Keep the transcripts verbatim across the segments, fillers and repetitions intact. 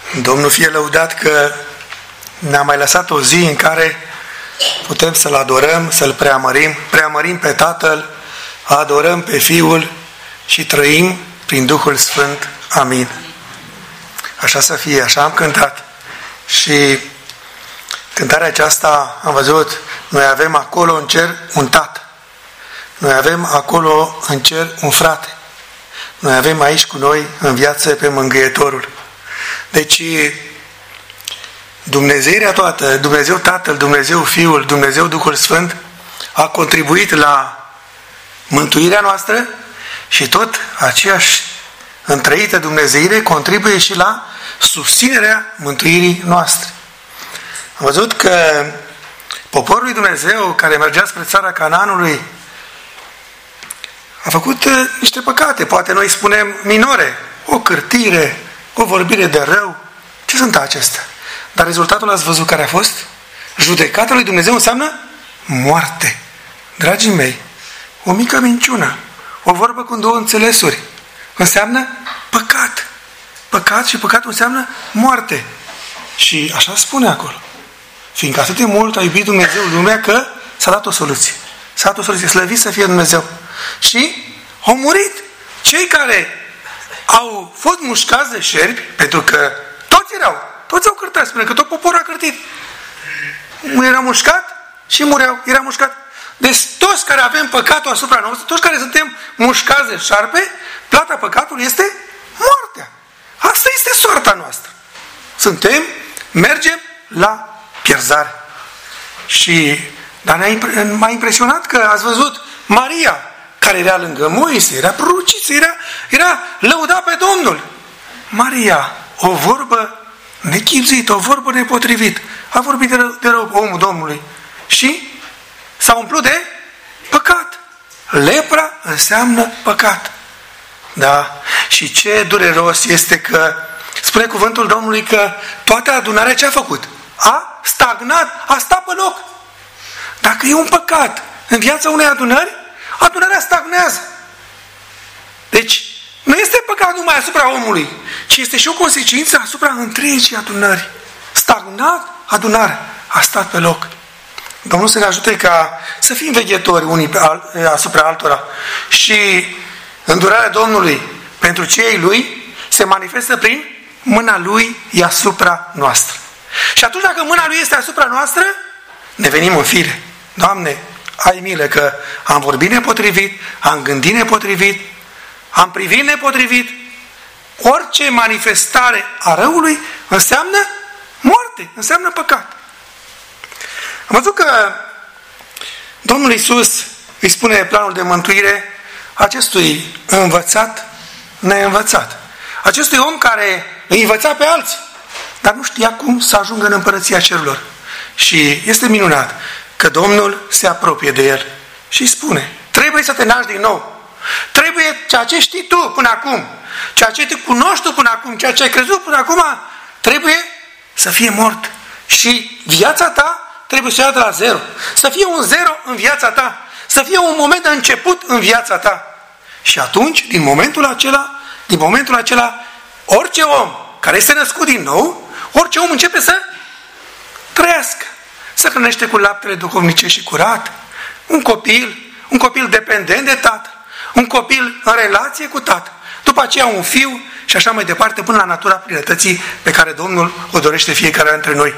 Domnul fie lăudat că ne-a mai lăsat o zi în care putem să-L adorăm, să-L preamărim, preamărim pe Tatăl, adorăm pe Fiul și trăim prin Duhul Sfânt. Amin. Așa să fie, așa am cântat. Și cântarea aceasta am văzut, noi avem acolo în cer un tată. Noi avem acolo în cer un frate. Noi avem aici cu noi în viață pe Mângâietorul. Deci Dumnezeirea toată, Dumnezeu Tatăl, Dumnezeu Fiul, Dumnezeu Duhul Sfânt a contribuit la mântuirea noastră și tot aceeași întrăită Dumnezeire contribuie și la susținerea mântuirii noastre. Am văzut că poporul lui Dumnezeu care mergea spre țara Canaanului a făcut niște păcate, poate noi spunem minore, o cârtire, o vorbire de rău. Ce sunt acestea? Dar rezultatul ați văzut care a fost? Judecata lui Dumnezeu înseamnă moarte. Dragii mei, o mică minciună, o vorbă cu două înțelesuri, înseamnă păcat. Păcat și păcatul înseamnă moarte. Și așa spune acolo. Fiindcă atât de mult a iubit Dumnezeu lumea că s-a dat o soluție. S-a dat o soluție, slăvit să fie Dumnezeu. Și au murit cei care au fost mușcați de șerpi, pentru că toți erau, toți au cârtat, spune că tot poporul a cârtit. Era mușcat și mureau, era mușcat. Deci toți care avem păcatul asupra noastră, toți care suntem mușcați de șarpe, plata păcatului este moartea. Asta este soarta noastră. Suntem, mergem la pierzare. Și dar m-a impresionat că ați văzut Maria, care era lângă Moise, era prorociță, era, era lăuda pe Domnul. Maria, o vorbă nechipzuită, o vorbă nepotrivit. A vorbit de rău, de rău omul Domnului. Și s-a umplut de păcat. Lepra înseamnă păcat. Da? Și ce dureros este că spune cuvântul Domnului că toată adunarea ce a făcut? A stagnat, a stat pe loc. Dacă e un păcat în viața unei adunări, adunarea stagnează. Deci, nu este păcat numai asupra omului, ci este și o consecință asupra întregii adunări. Stagnat adunarea, a stat pe loc. Domnul să ne ajute ca să fim veghetori unii pe al, asupra altora. Și îndurarea Domnului pentru cei Lui se manifestă prin mâna Lui e asupra noastră. Și atunci dacă mâna Lui este asupra noastră, ne venim în fire. Doamne, ai milă că am vorbit nepotrivit, am gândit nepotrivit, am privit nepotrivit. Orice manifestare a răului înseamnă moarte, înseamnă păcat. Am văzut că Domnul Iisus îi spune planul de mântuire acestui învățat neînvățat. Acestui om care îi învăța pe alții, dar nu știa cum să ajungă în împărăția cerurilor. Și este minunat că Domnul se apropie de el și îi spune, trebuie să te naști din nou. Trebuie ceea ce știi tu până acum, ceea ce te cunoști tu până acum, ceea ce ai crezut până acum, trebuie să fie mort. Și viața ta trebuie să ia de la zero. Să fie un zero în viața ta. Să fie un moment de început în viața ta. Și atunci, din momentul acela, din momentul acela, orice om care este născut din nou, orice om începe să trăiască. Se hrănește cu laptele duhovnicesc și curat. Un copil, un copil dependent de tatăl. Un copil în relație cu tatăl. După aceea un fiu și așa mai departe până la natura plinătății pe care Domnul o dorește fiecare dintre noi.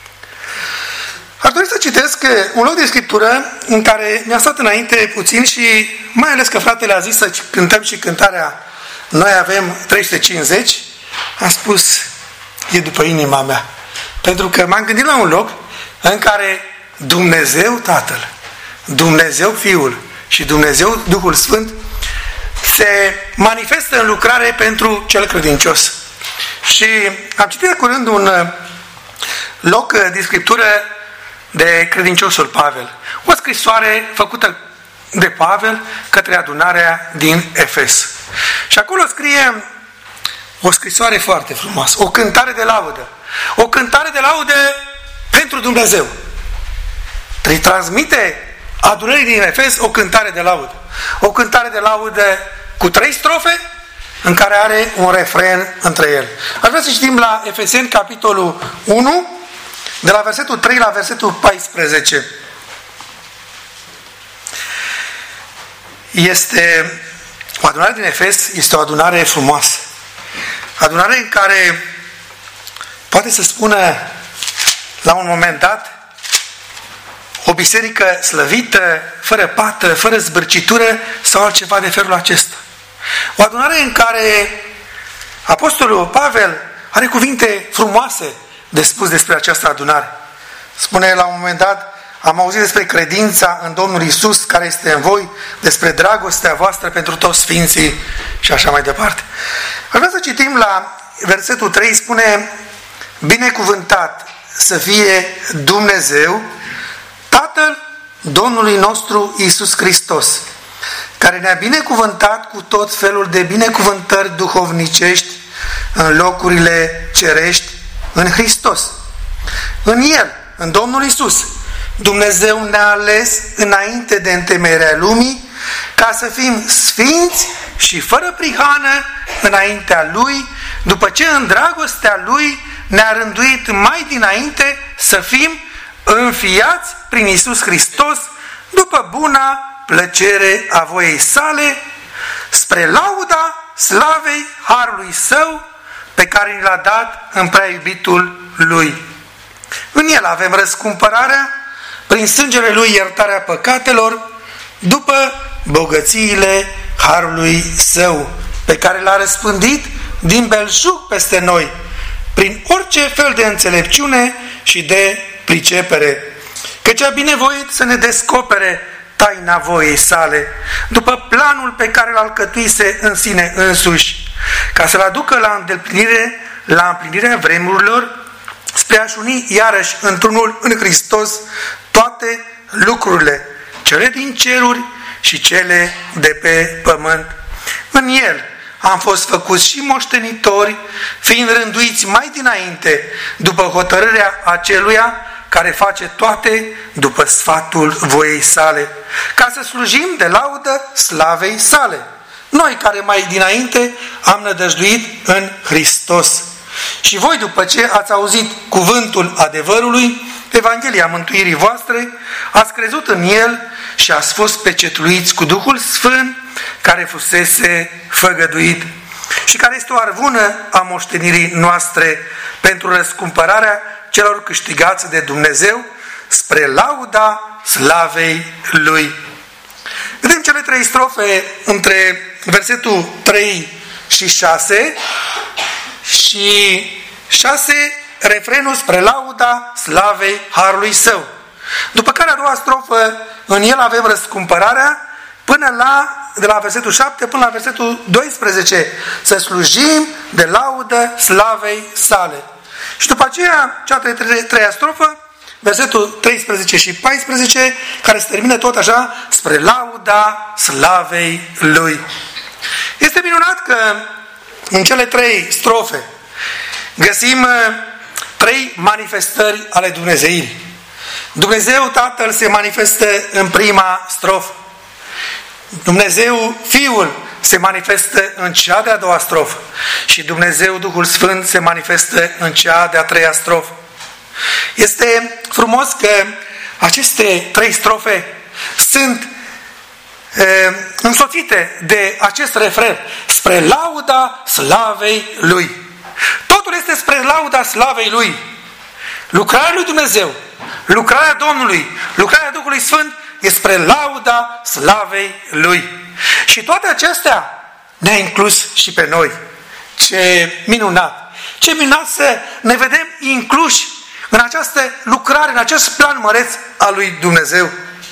Aș dori să citesc un loc de Scriptură în care mi-a stat înainte puțin și mai ales că fratele a zis să cântăm și cântarea Noi avem trei sute cincizeci, am spus, e după inima mea. Pentru că m-am gândit la un loc în care Dumnezeu Tatăl, Dumnezeu Fiul și Dumnezeu Duhul Sfânt se manifestă în lucrare pentru cel credincios. Și am citit de curând un loc din Scriptură de credinciosul Pavel. O scrisoare făcută de Pavel către adunarea din Efes. Și acolo scrie o scrisoare foarte frumoasă, o cântare de laudă. O cântare de laudă pentru Dumnezeu. Îi transmite adunării din Efes o cântare de laudă. O cântare de laudă cu trei strofe în care are un refren între ele. Aș vrea să citim la Efeseni, capitolul unu, de la versetul trei la versetul paisprezece. Este o adunare din Efes, este o adunare frumoasă. Adunare în care poate să spună la un moment dat o biserică slăvită, fără pată, fără zbârcitură sau altceva de felul acesta. O adunare în care Apostolul Pavel are cuvinte frumoase de spus despre această adunare. Spune la un moment dat: am auzit despre credința în Domnul Iisus care este în voi, despre dragostea voastră pentru toți sfinții și așa mai departe. Aș vrea să citim la versetul trei, spune: binecuvântat să fie Dumnezeu, Tatăl Domnului nostru Iisus Hristos, care ne-a binecuvântat cu tot felul de binecuvântări duhovnicești în locurile cerești în Hristos. În El, în Domnul Iisus, Dumnezeu ne-a ales înainte de întemeierea lumii ca să fim sfinți și fără prihană înaintea Lui, după ce în dragostea Lui ne-a rânduit mai dinainte să fim înfiați prin Iisus Hristos după buna plăcere a voiei sale, spre lauda slavei harului Său pe care ni l-a dat în prea iubitul Lui. În El avem răscumpărarea, prin sângele Lui iertarea păcatelor, după bogățiile harului Său, pe care l-a răspândit din belșug peste noi, prin orice fel de înțelepciune și de pricepere, căci a binevoit să ne descopere taina voiei sale, după planul pe care l-a alcătuise în sine însuși, ca să-l aducă la îndeplinire, la împlinirea vremurilor, spre a-și uni iarăși într-unul în Hristos toate lucrurile, cele din ceruri și cele de pe pământ. În El am fost făcuți și moștenitori, fiind rânduiți mai dinainte, după hotărârea aceluia care face toate după sfatul voiei sale, ca să slujim de laudă slavei sale. Noi care mai dinainte am nădăjduit în Hristos. Și voi, după ce ați auzit cuvântul adevărului, Evanghelia mântuirii voastre, ați crezut în El și ați fost pecetluiți cu Duhul Sfânt care fusese făgăduit și care este o arvună a moștenirii noastre pentru răscumpărarea celor câștigați de Dumnezeu spre lauda slavei Lui. Vedem cele trei strofe între versetul trei și șase și șase, refrenul spre lauda slavei harului Său. După care a doua strofă, în El avem răscumpărarea, până la, de la versetul șapte până la versetul doisprezece, să slujim de laudă slavei sale. Și după aceea, cea de treia strofă, versetul treisprezece și paisprezece, care se termină tot așa, spre lauda slavei Lui. Este minunat că în cele trei strofe găsim trei manifestări ale Dumnezeirii. Dumnezeu Tatăl se manifestă în prima strofă. Dumnezeu Fiul se manifestă în cea de-a doua strofă. Și Dumnezeu Duhul Sfânt se manifestă în cea de-a treia strofă. Este frumos că aceste trei strofe sunt e, însoțite de acest refren: spre lauda slavei Lui. Totul este spre lauda slavei Lui. Lucrarea lui Dumnezeu, lucrarea Domnului, lucrarea Duhului Sfânt este spre lauda slavei Lui. Și toate acestea ne-a inclus și pe noi. Ce minunat! Ce minunat să ne vedem incluși în această lucrare, în acest plan măreț al lui Dumnezeu.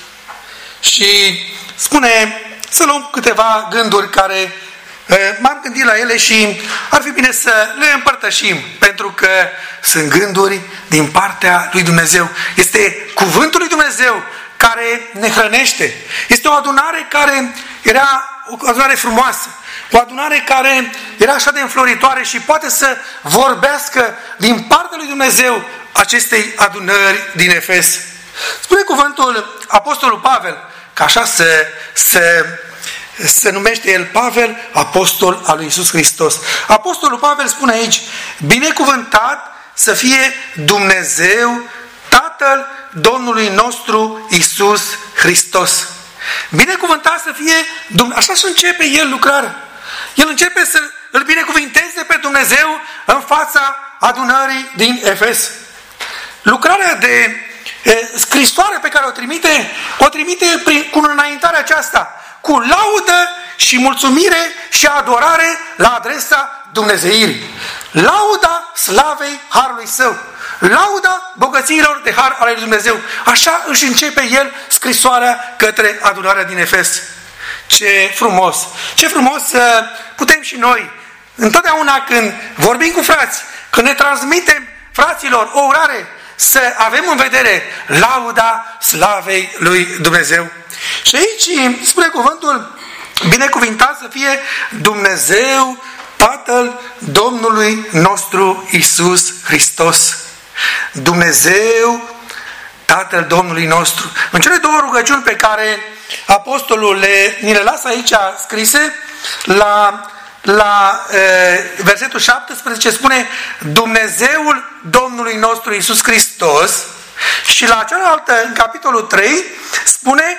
Și spune, să luăm câteva gânduri care m-am gândit la ele și ar fi bine să le împărtășim, pentru că sunt gânduri din partea lui Dumnezeu. Este cuvântul lui Dumnezeu care ne hrănește. Este o adunare care era o adunare frumoasă, o adunare care era așa de înfloritoare și poate să vorbească din partea lui Dumnezeu acestei adunări din Efes. Spune cuvântul Apostolul Pavel, că așa să, să se numește el Pavel, apostol al lui Iisus Hristos. Apostolul Pavel spune aici, binecuvântat să fie Dumnezeu, Tatăl Domnului nostru Iisus Hristos. Binecuvântat să fie Dumnezeu. Așa să începe el lucrarea. El începe să îl binecuvinteze pe Dumnezeu în fața adunării din Efes. Lucrarea de e, scrisoare pe care o trimite, o trimite prin, cu înaintarea aceasta, cu laudă și mulțumire și adorare la adresa Dumnezeirii. Lauda slavei harului său. Lauda bogățiilor de har ale lui Dumnezeu. Așa își începe el scrisoarea către adunarea din Efes. Ce frumos! Ce frumos să putem și noi, întotdeauna când vorbim cu frați, când ne transmitem fraților o urare, să avem în vedere lauda slavei lui Dumnezeu. Și aici spune cuvântul, binecuvintat să fie Dumnezeu, Tatăl Domnului nostru Iisus Hristos. Dumnezeu, Tatăl Domnului nostru. În cele două rugăciuni pe care apostolul le, ni le lasă aici scrise, la, la e, versetul șaptesprezece spune Dumnezeul Domnului nostru Iisus Hristos, și la cealaltă, în capitolul trei, spune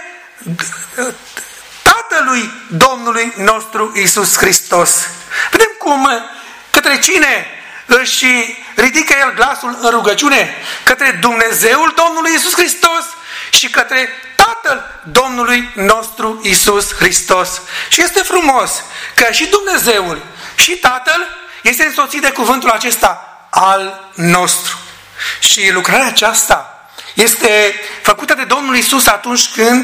Tatălui Domnului nostru Iisus Hristos. Vedem cum, către cine își ridică el glasul în rugăciune? Către Dumnezeul Domnului Iisus Hristos și către Tatăl Domnului nostru Iisus Hristos. Și este frumos că și Dumnezeul și Tatăl este însoțit de cuvântul acesta al nostru. Și lucrarea aceasta este făcută de Domnul Iisus atunci când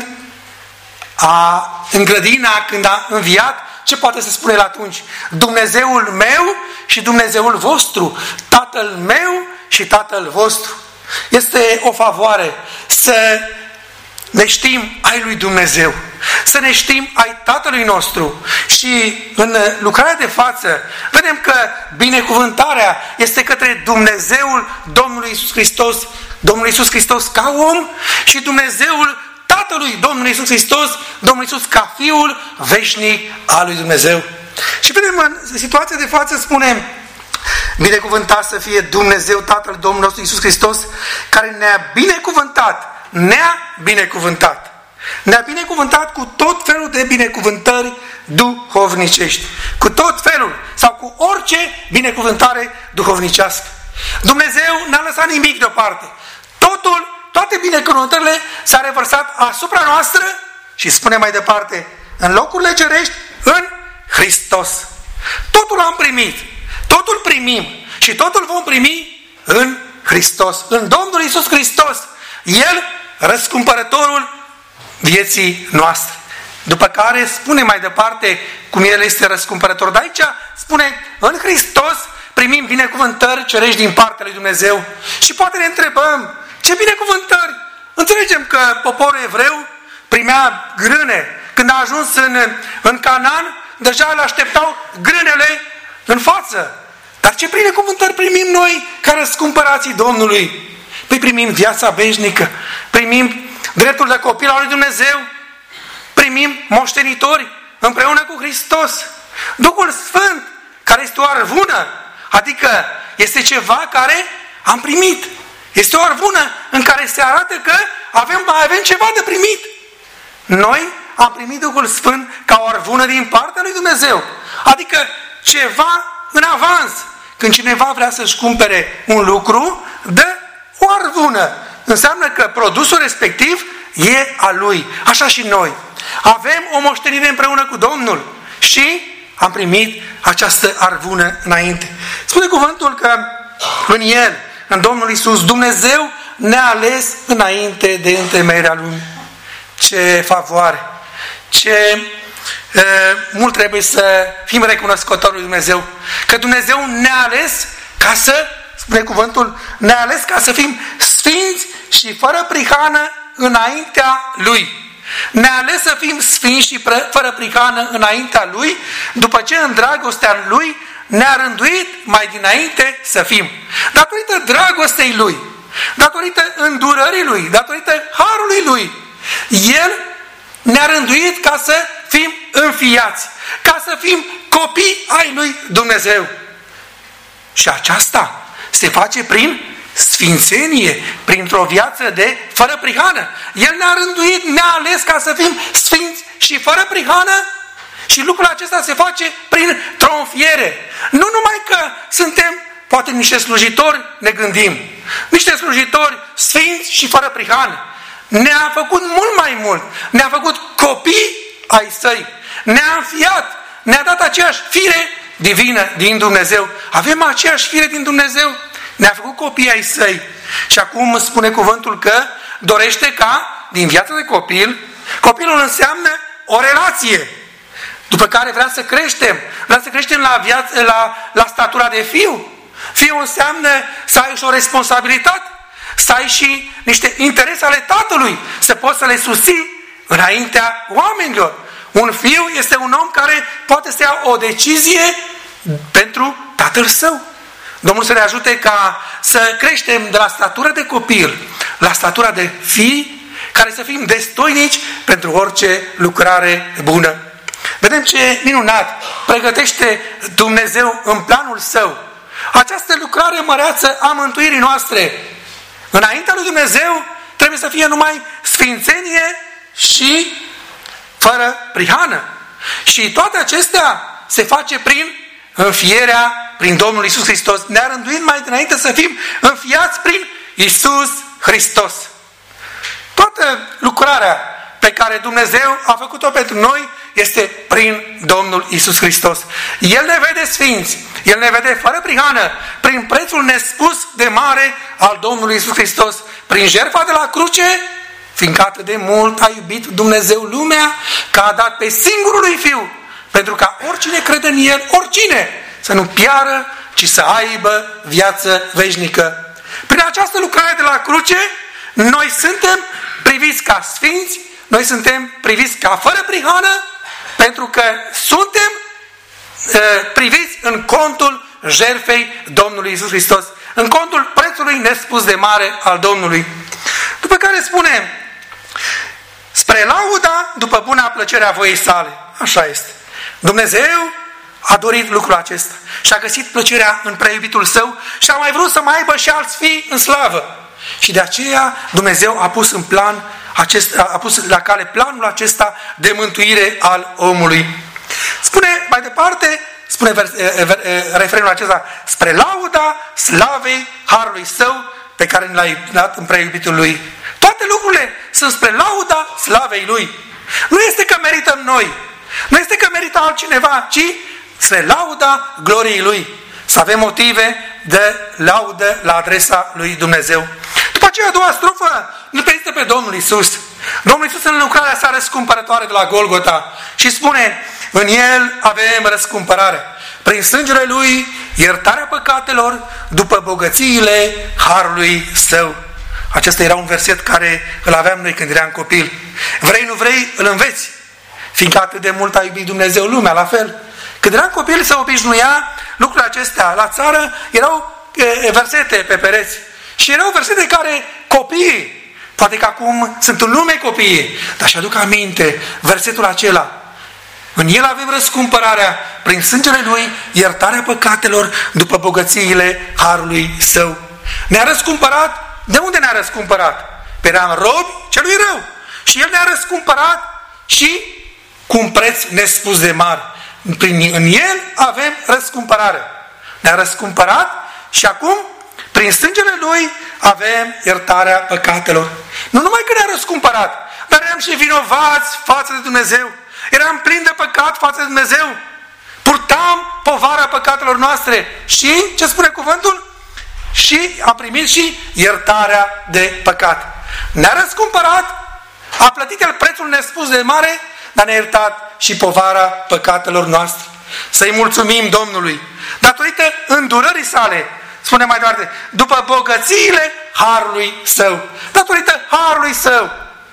a, în grădina, când a înviat. Ce poate să spune el atunci? Dumnezeul meu și Dumnezeul vostru, Tatăl meu și Tatăl vostru. Este o favoare să ne știm ai lui Dumnezeu, să ne știm ai Tatălui nostru. Și în lucrarea de față vedem că binecuvântarea este către Dumnezeul Domnului Iisus Hristos, Domnul Iisus Hristos ca om, și Dumnezeul Tatălui Domnului Iisus Hristos, Domnul Iisus ca Fiul veșnic al lui Dumnezeu. Și vedem în situația de față, spunem, binecuvântat să fie Dumnezeu Tatăl Domnului nostru Iisus Hristos, care ne-a binecuvântat, ne-a binecuvântat. Ne-a binecuvântat cu tot felul de binecuvântări duhovnicești. Cu tot felul sau cu orice binecuvântare duhovnicească. Dumnezeu n-a lăsat nimic deoparte. Totul, toate binecuvântările s-a revărsat asupra noastră și spune mai departe, în locurile cerești, în Hristos. Totul am primit, totul primim și totul vom primi în Hristos, în Domnul Iisus Hristos. El, răscumpărătorul vieții noastre. După care spune mai departe cum El este răscumpărător. Dar aici spune, în Hristos primim binecuvântări cerești din partea lui Dumnezeu. Și poate ne întrebăm, ce binecuvântări? Înțelegem că poporul evreu primea grâne. Când a ajuns în, în Canaan, deja îl așteptau grânele în față. Dar ce binecuvântări primim noi ca răscumpărații Domnului? Păi primim viața veșnică, primim dreptul de copil al lui Dumnezeu, primim moștenitori împreună cu Hristos. Duhul Sfânt, care este o arvună, adică este ceva care am primit. Este o arvună în care se arată că avem, mai avem ceva de primit. Noi am primit Duhul Sfânt ca o arvună din partea lui Dumnezeu. Adică ceva în avans. Când cineva vrea să-și cumpere un lucru, dă o arvună. Înseamnă că produsul respectiv e a lui. Așa și noi. Avem o moștenire împreună cu Domnul și am primit această arvună înainte. Spune cuvântul că în El, în Domnul Iisus, Dumnezeu ne-a ales înainte de întemeierea lumii. Ce favoare! Ce e, mult trebuie să fim recunoscători lui Dumnezeu. Că Dumnezeu ne-a ales ca să, spune cuvântul, ne-a ales ca să fim sfinți și fără prihană înaintea Lui. Ne-a ales să fim sfinți și fără prihană înaintea Lui, după ce în dragostea Lui ne-a rânduit mai dinainte să fim. Datorită dragostei Lui, datorită îndurării Lui, datorită harului Lui, El ne-a rânduit ca să fim înfiați, ca să fim copii ai lui Dumnezeu. Și aceasta se face prin sfințenie, printr-o viață de fără prihană. El ne-a rânduit, ne-a ales ca să fim sfinți și fără prihană și lucrul acesta se face prin tronfiere. Nu numai că suntem poate niște slujitori, ne gândim, niște slujitori sfinți și fără prihană. Ne-a făcut mult mai mult, ne-a făcut copii ai săi, ne-a înfiat, ne-a dat aceeași fire divină din Dumnezeu. Avem aceeași fire din Dumnezeu. Ne-a făcut copii ai săi. Și acum spune cuvântul că dorește ca, din viața de copil, copilul înseamnă o relație, după care vrea să creștem. Vrea să creștem la, viață, la, la statura de fiu. Fiul înseamnă să ai și o responsabilitate, să ai și niște interese ale tatălui, să poți să le susții înaintea oamenilor. Un fiu este un om care poate să ia o decizie pentru tatăl său. Domnul să ne ajute ca să creștem de la statura de copil la statura de fii, care să fim destoinici pentru orice lucrare bună. Vedem ce minunat pregătește Dumnezeu în planul său această lucrare măreață a mântuirii noastre. Înaintea lui Dumnezeu trebuie să fie numai sfințenie și fără prihană. Și toate acestea se face prin înfierea prin Domnul Iisus Hristos. Ne-a rânduit mai dinainte să fim înfiați prin Iisus Hristos. Toată lucrarea pe care Dumnezeu a făcut-o pentru noi este prin Domnul Iisus Hristos. El ne vede sfinți, El ne vede fără prihană, prin prețul nespus de mare al Domnului Iisus Hristos, prin jertfa de la cruce, fiindcă atât de mult a iubit Dumnezeu lumea, că a dat pe singurul lui Fiu, pentru ca oricine crede în El, oricine, să nu piară, ci să aibă viață veșnică. Prin această lucrare de la cruce, noi suntem priviți ca sfinți, noi suntem priviți ca fără prihană, pentru că suntem uh, priviți în contul jertfei Domnului Iisus Hristos, în contul prețului nespus de mare al Domnului. După care spune, spre lauda după buna plăcere a voiei sale. Așa este. Dumnezeu a dorit lucrul acesta și a găsit plăcerea în preiubitul său și a mai vrut să mai aibă și alți fii în slavă. Și de aceea Dumnezeu a pus în plan acest, a pus la cale planul acesta de mântuire al omului. Spune mai departe, spune vers, refrenul acesta, spre lauda slavei harului său pe care ne l-a dat în preiubitul lui. Toate lucrurile sunt spre lauda slavei lui. Nu este că merităm noi, nu este că merită altcineva, ci spre lauda gloriei lui. Să avem motive de laudă la adresa lui Dumnezeu. După aceea, a doua strofă îl prezintă pe Domnul Iisus. Domnul Iisus în lucrarea sa răscumpărătoare de la Golgota și spune, în El avem răscumpărare. Prin sângele Lui, iertarea păcatelor după bogățiile harului Său. Acesta era un verset care îl aveam noi când eram copil. Vrei, nu vrei, îl înveți. Fiindcă atât de mult a iubit Dumnezeu lumea, la fel. Când eram copil se obișnuia lucrurile acestea. La țară erau e, versete pe pereți. Și erau versete care copiii, poate că acum sunt în lume copiii, dar și-aduc aminte versetul acela. În El avem răscumpărarea, prin sângele Lui, iertarea păcatelor după bogățiile harului Său. Ne-a răscumpărat. De unde ne-a răscumpărat? Pe eram robi celui rău. Și El ne-a răscumpărat și cu un preț nespus de mare. Prin, în El avem răscumpărare. Ne-a răscumpărat și acum, prin sângele Lui, avem iertarea păcatelor. Nu numai că ne-a răscumpărat, dar eram și vinovați față de Dumnezeu. Eram plini de păcat față de Dumnezeu. Purtam povara păcatelor noastre. Și, ce spune cuvântul? Și a primit și iertarea de păcat. Ne-a răscumpărat, a plătit El prețul nespus de mare, dar ne-a iertat și povara păcatelor noastre. Să-i mulțumim Domnului. Datorită îndurării sale, spune mai departe, după bogățiile harului Său. Datorită harului Său.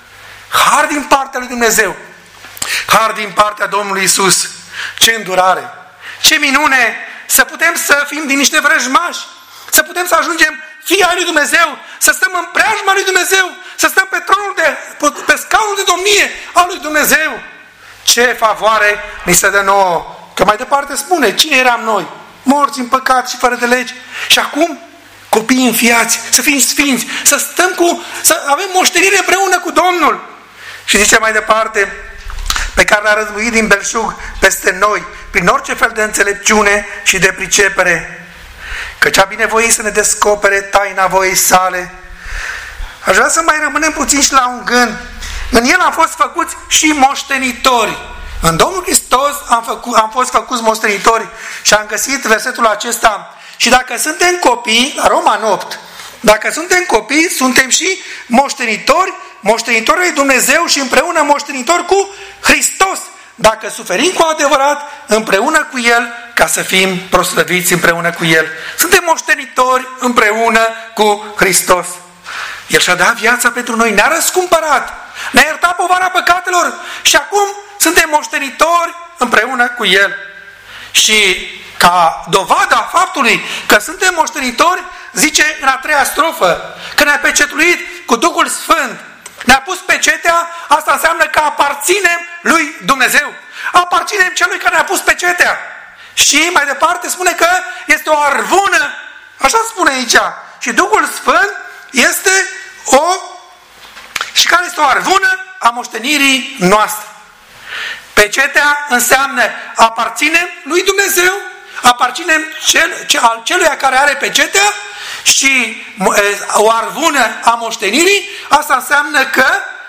Har din partea lui Dumnezeu. Har din partea Domnului Iisus. Ce îndurare! Ce minune să putem să fim din niște vrăjmași. Să putem să ajungem fii ai lui Dumnezeu. Să stăm în preajma lui Dumnezeu. Să stăm pe tronul de, pe scaunul de domnie al lui Dumnezeu. ce favoare ni se dă nouă. Că mai departe spune, cine eram noi? Morți în păcat și fără de legi. Și acum, copii înfiați, să fim sfinți, să stăm cu, să avem moștenire împreună cu Domnul. Și zice mai departe, pe care l-a răzbuit din belșug peste noi, prin orice fel de înțelepciune și de pricepere, căci a binevoit să ne descopere taina voii sale. Aș vrea să mai rămânem puțin și la un gând. În el am fost făcuți și moștenitori. În Domnul Hristos am, făcut, am fost făcuți moștenitori și am găsit versetul acesta. Și dacă suntem copii, la Roman opt, dacă suntem copii, suntem și moștenitori, moștenitori lui Dumnezeu și împreună moștenitori cu Hristos, dacă suferim cu adevărat împreună cu El, ca să fim proslăviți împreună cu El. Suntem moștenitori împreună cu Hristos. El și-a dat viața pentru noi, ne-a răscumpărat, ne-a iertat povara păcatelor și acum suntem moștenitori împreună cu El. Și ca dovada faptului că suntem moștenitori, zice în a treia strofă, că ne-a pecetuit cu Duhul Sfânt, ne-a pus pecetea, asta înseamnă că aparținem lui Dumnezeu. Aparținem celui care ne-a pus pecetea. Și mai departe spune că este o arvună, așa spune aici, și Duhul Sfânt este o, și care este o arvună a moștenirii noastre. Pecetea înseamnă aparținem lui Dumnezeu, aparținem cel, cel, celuia care are pecetea și o arvună a moștenirii, asta înseamnă că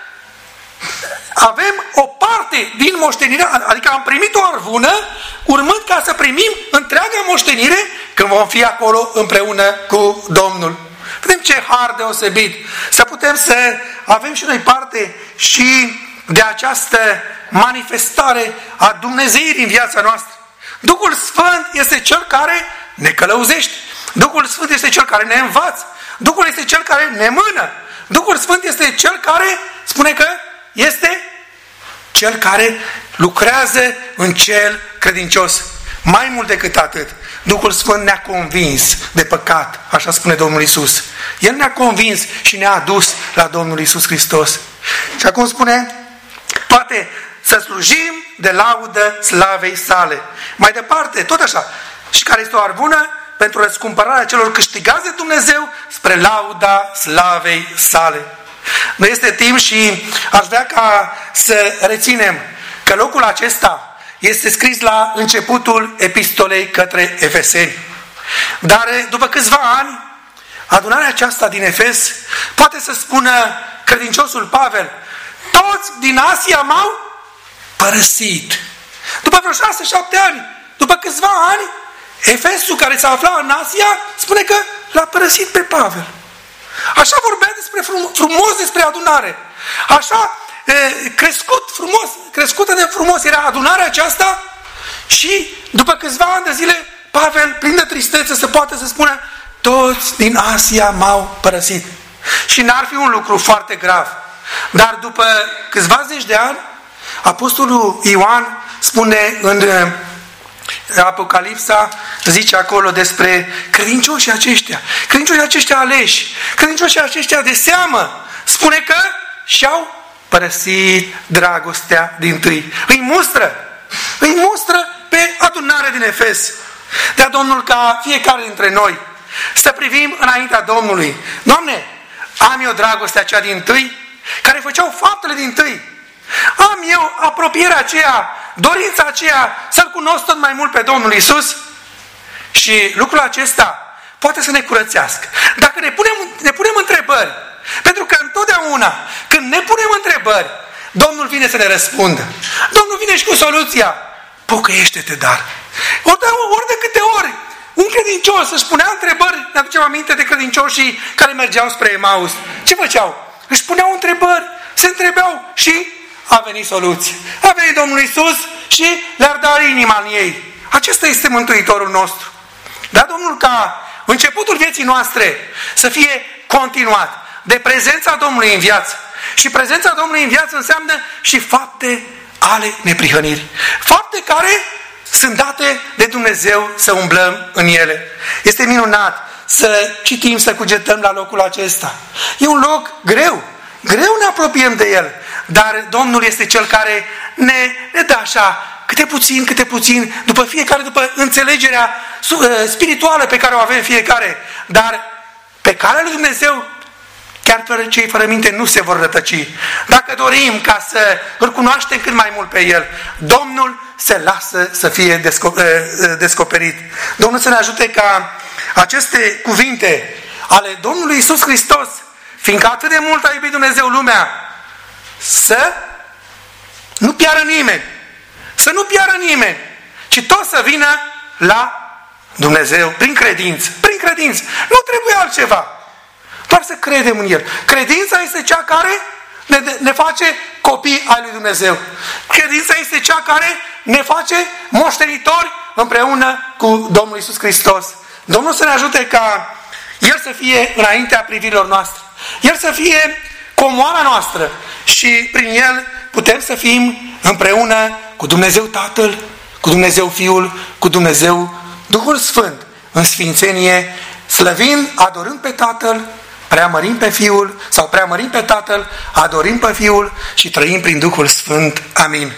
avem o parte din moștenire, adică am primit o arvună, urmând ca să primim întreaga moștenire când vom fi acolo împreună cu Domnul. Vedem ce har deosebit, să putem să avem și noi parte și de această manifestare a Dumnezeirii în viața noastră. Duhul Sfânt este Cel care ne călăuzește. Duhul Sfânt este Cel care ne învață. Duhul este Cel care ne mână. Duhul Sfânt este Cel care spune că este Cel care lucrează în cel credincios. Mai mult decât atât, Duhul Sfânt ne-a convins de păcat, așa spune Domnul Iisus. El ne-a convins și ne-a adus la Domnul Iisus Hristos. Și acum spune, toate să slujim de laudă slavei sale. Mai departe, tot așa, și care este o arvună pentru răscumpărarea celor câștigați de Dumnezeu spre lauda slavei sale. Nu este timp și aș vrea ca să reținem că locul acesta este scris la începutul epistolei către Efeseni. Dar după câțiva ani, adunarea aceasta din Efes poate să spună credinciosul Pavel, toți din Asia m-au părăsit. După vreo șase, șapte ani, după câțiva ani, Efesul, care se afla în Asia, spune că l-a părăsit pe Pavel. Așa vorbea despre frum- frumos despre adunare. Așa e, crescut frumos, crescută de frumos era adunarea aceasta și după câțiva ani de zile, Pavel, plin de tristețe, se poate să spună, toți din Asia m-au părăsit. Și n-ar fi un lucru foarte grav. Dar după câțiva zeci de ani, Apostolul Ioan spune în Apocalipsa, zice acolo despre credincioșii aceștia, credincioșii aceștia aleși, credincioșii aceștia de seamă, spune că și-au părăsit dragostea dintâi. Îi mustră, îi mustră pe adunarea din Efes. De-a Domnul ca fiecare dintre noi să privim înaintea Domnului. Doamne, am eu dragostea cea dintâi, care făceau faptele dintâi. Am eu apropierea aceea, dorința aceea să-L cunosc tot mai mult pe Domnul Iisus? Și lucrul acesta poate să ne curățească. Dacă ne punem, ne punem întrebări, pentru că întotdeauna când ne punem întrebări, Domnul vine să ne răspundă. Domnul vine și cu soluția. Pocăiește-te, dar. Ori de, ori de câte ori un credincios își punea întrebări, ne aducem aminte de credincioșii care mergeau spre Emaus. Ce făceau? Își puneau întrebări, se întrebau și a venit soluție. A venit Domnul Iisus și le-ar da inima în ei. Acesta este Mântuitorul nostru. Dar Domnul ca începutul vieții noastre să fie continuat de prezența Domnului în viață. Și prezența Domnului în viață înseamnă și fapte ale neprihănirii. Fapte care sunt date de Dumnezeu să umblăm în ele. Este minunat să citim, să cugetăm la locul acesta. E un loc greu. greu ne apropiem de El, dar Domnul este Cel care ne, ne dă așa, câte puțin, câte puțin, după fiecare, după înțelegerea spirituală pe care o avem fiecare. Dar pe calea lui Dumnezeu, chiar fără cei fără minte nu se vor rătăci. Dacă dorim ca să îl cunoaștem cât mai mult pe El, Domnul se lasă să fie descoperit. Domnul să ne ajute ca aceste cuvinte ale Domnului Iisus Hristos, fiindcă atât de mult a iubit Dumnezeu lumea, să nu piară nimeni, să nu piară nimeni, ci tot să vină la Dumnezeu prin credință. Prin credință. Nu trebuie altceva. Doar să credem în El. Credința este cea care ne, ne face copii ai lui Dumnezeu. Credința este cea care ne face moștenitori împreună cu Domnul Iisus Hristos. Domnul să ne ajute ca El să fie înaintea privirilor noastre. El să fie comoara noastră și prin El putem să fim împreună cu Dumnezeu Tatăl, cu Dumnezeu Fiul, cu Dumnezeu Duhul Sfânt, în sfințenie, slăvind, adorând pe Tatăl, preamărim pe Fiul, sau preamărim pe Tatăl, adorim pe Fiul și trăim prin Duhul Sfânt. Amin.